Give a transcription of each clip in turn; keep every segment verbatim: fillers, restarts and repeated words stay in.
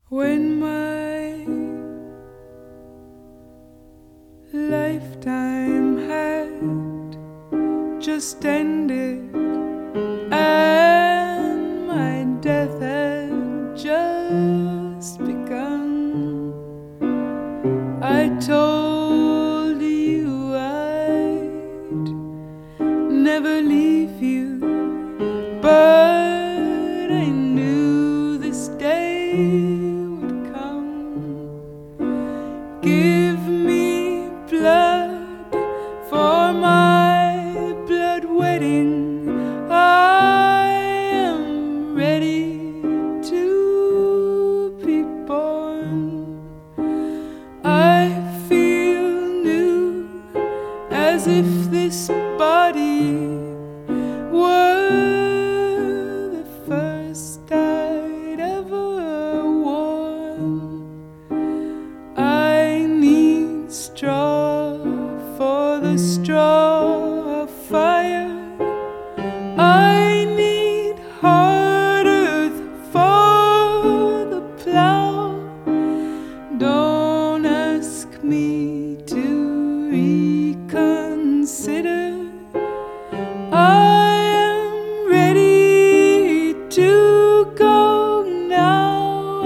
When my lifetime had just ended and my death had just begun, I told you I'd never leave you, but I knew this day would come. Give me blood for my blood wedding. I am ready to be born. I feel new, as if this body were the first I'd ever worn. I need straw for the straw of fire. I need hard earth for the plow. Don't ask me to reconsider. I am ready to go now.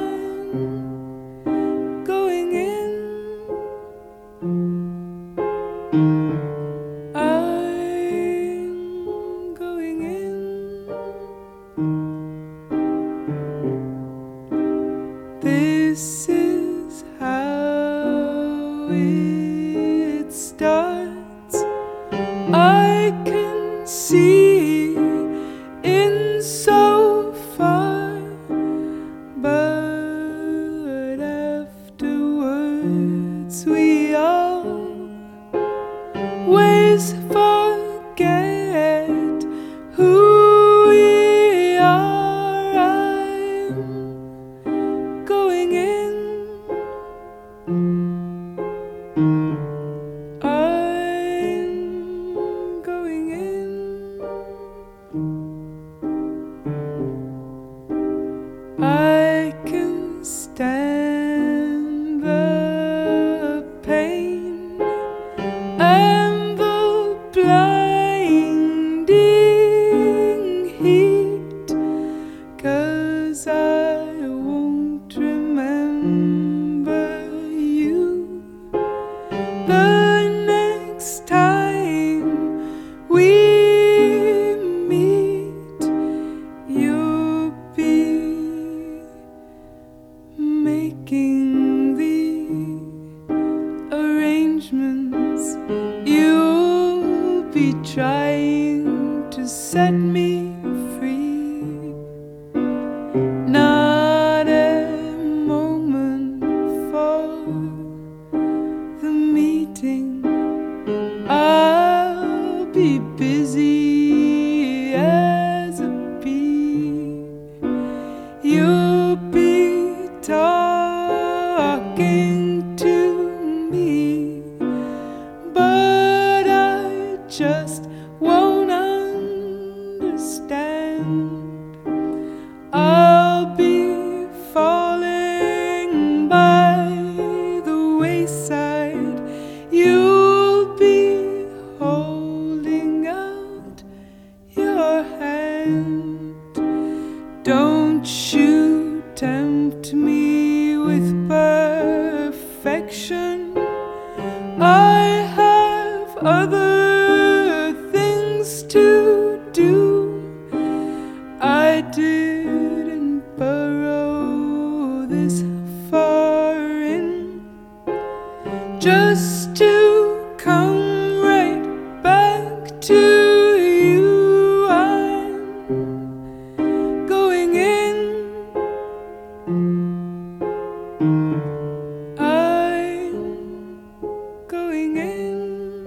I'm going in. I'm going in. This is how it starts. I can see in so far, but afterwards we always forget who we are. I'm going in. I'm going in. I can stand the pain and the blinding heat, 'cause I won't remember you the next time we meet. You'll be making the arrangements. You'll be trying to set me free. Not a moment for the meeting. I'll be busy as a bee. You'll be talking to me, but I just won't understand. I'll be falling by the wayside. You'll be holding out your hand. Don't you tempt me with perfection. I have other things to do. I didn't burrow this far in just to come right back to you. I'm going in. I'm going in.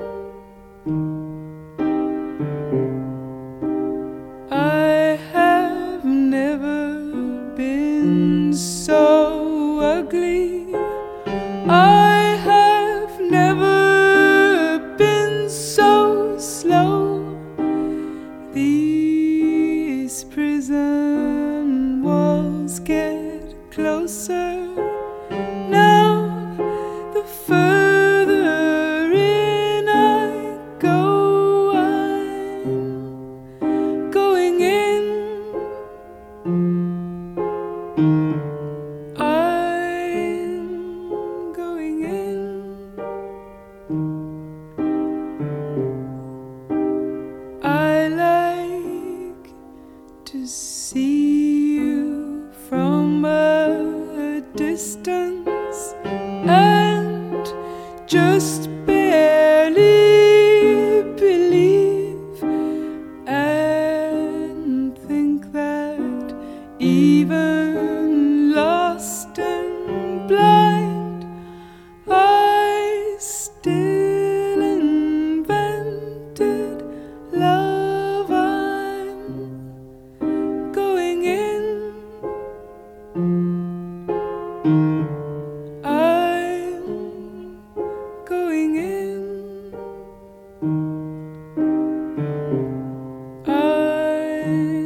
I have never been so ugly. I have never been so slow. These prison walls get close. closer. Now the further in I go, I'm going in. I'm going in. I like to see you from a distance and just barely believe and think that even lost and blind I still invented love. I'm going in. I'm going in. I'm